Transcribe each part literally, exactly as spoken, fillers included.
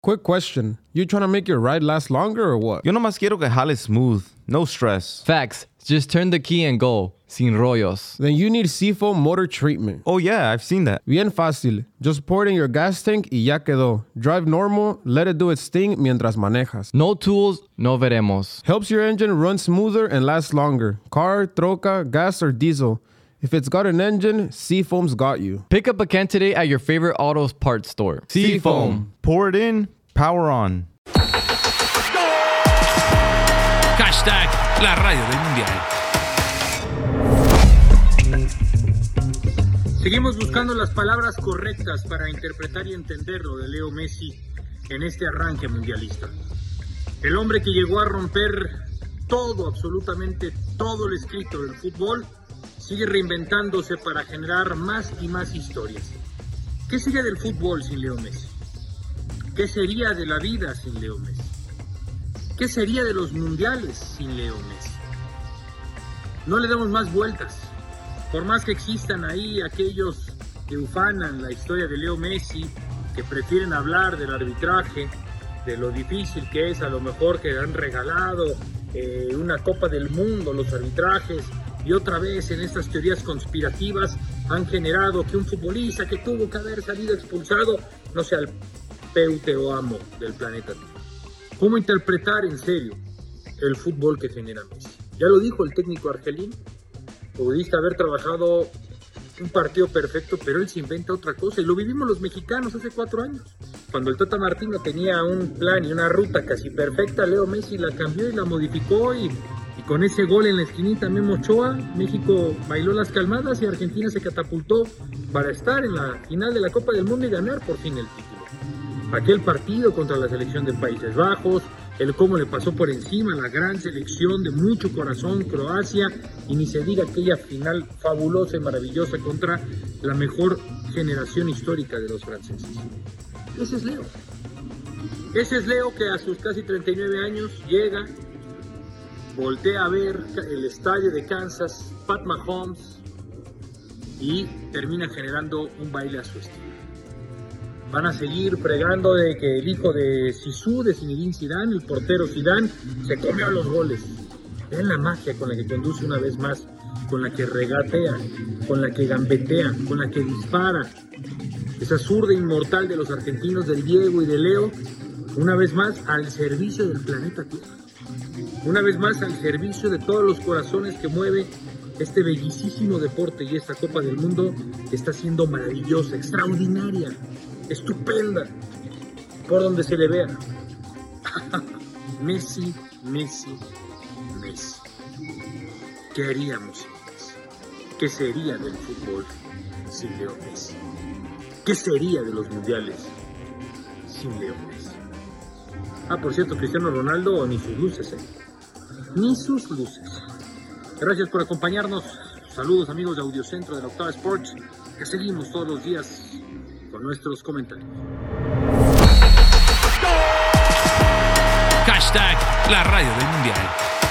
Quick question. You trying to make your ride last longer or what? Yo nomás quiero que jale smooth. No stress. Facts. Just turn the key and go. Sin rollos. Then you need Seafoam Motor Treatment. Oh yeah, I've seen that. Bien fácil. Just pour it in your gas tank y ya quedó. Drive normal, let it do its thing mientras manejas. No tools, no veremos. Helps your engine run smoother and last longer. Car, troca, gas, or diesel. If it's got an engine, Seafoam's got you. Pick up a can today at your favorite autos parts store. Seafoam. Pour it in, power on. Hashtag la radio del mundial. Seguimos buscando las palabras correctas para interpretar y entender lo de Leo Messi en este arranque mundialista. El hombre que llegó a romper todo, absolutamente todo el escrito del fútbol, sigue reinventándose para generar más y más historias. ¿Qué sería del fútbol sin Leo Messi? ¿Qué sería de la vida sin Leo Messi? ¿Qué sería de los mundiales sin Leo Messi? No le demos más vueltas. Por más que existan ahí aquellos que ufanan la historia de Leo Messi, que prefieren hablar del arbitraje, de lo difícil que es a lo mejor que han regalado eh, una Copa del Mundo, los arbitrajes, y otra vez en estas teorías conspirativas han generado que un futbolista que tuvo que haber salido expulsado no sea el peutero amo del planeta. ¿Cómo interpretar en serio el fútbol que genera Messi? Ya lo dijo el técnico argelino, pudiste haber trabajado un partido perfecto, pero él se inventa otra cosa, y lo vivimos los mexicanos hace cuatro años. Cuando el Tata Martino tenía un plan y una ruta casi perfecta, Leo Messi la cambió y la modificó, y, y con ese gol en la esquinita Memo Ochoa, México bailó las calmadas y Argentina se catapultó para estar en la final de la Copa del Mundo y ganar por fin el título. Aquel partido contra la selección de Países Bajos, el cómo le pasó por encima a la gran selección de mucho corazón, Croacia, y ni se diga aquella final fabulosa y maravillosa contra la mejor generación histórica de los franceses. Ese es Leo. Ese es Leo que a sus casi treinta y nueve años llega, voltea a ver el estadio de Kansas, Pat Mahomes, y termina generando un baile a su estilo. Van a seguir pregando de que el hijo de Zizou, de Zinedine Zidane, el portero Zidane, se comió los goles. Vean la magia con la que conduce una vez más, con la que regatea, con la que gambetea, con la que dispara. Esa zurda inmortal de los argentinos, del Diego y de Leo, una vez más al servicio del planeta Tierra. Una vez más al servicio de todos los corazones que mueve este bellísimo deporte, y esta Copa del Mundo está siendo maravillosa, extraordinaria, estupenda, por donde se le vea. Messi, Messi, Messi. ¿Qué haríamos sin Messi? ¿Qué sería del fútbol sin Leo Messi? ¿Qué sería de los mundiales sin Leo Messi? Ah, por cierto, Cristiano Ronaldo ni sus luces, ¿eh? Ni sus luces. Gracias por acompañarnos. Saludos, amigos de Audiocentro de la Octava Sports, que seguimos todos los días con nuestros comentarios. Hashtag la radio del mundial.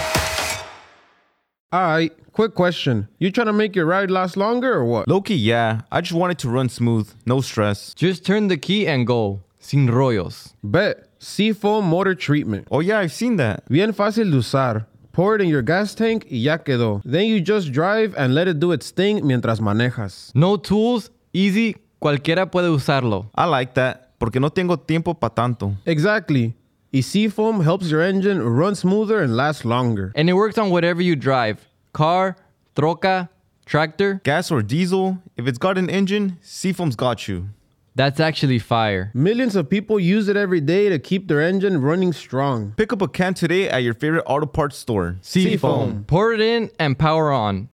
Alright, quick question. You trying to make your ride last longer or what? Low-key, yeah. I just want it to run smooth. No stress. Just turn the key and go. Sin rollos. Bet. Seafoam Motor Treatment. Oh yeah, I've seen that. Bien fácil de usar. Pour it in your gas tank y ya quedó. Then you just drive and let it do its thing mientras manejas. No tools, easy, cualquiera puede usarlo. I like that, porque no tengo tiempo pa' tanto. Exactly. Y Seafoam helps your engine run smoother and last longer. And it works on whatever you drive. Car, troca, tractor. Gas or diesel, if it's got an engine, Seafoam's got you. That's actually fire. Millions of people use it every day to keep their engine running strong. Pick up a can today at your favorite auto parts store. Seafoam. Pour it in and power on.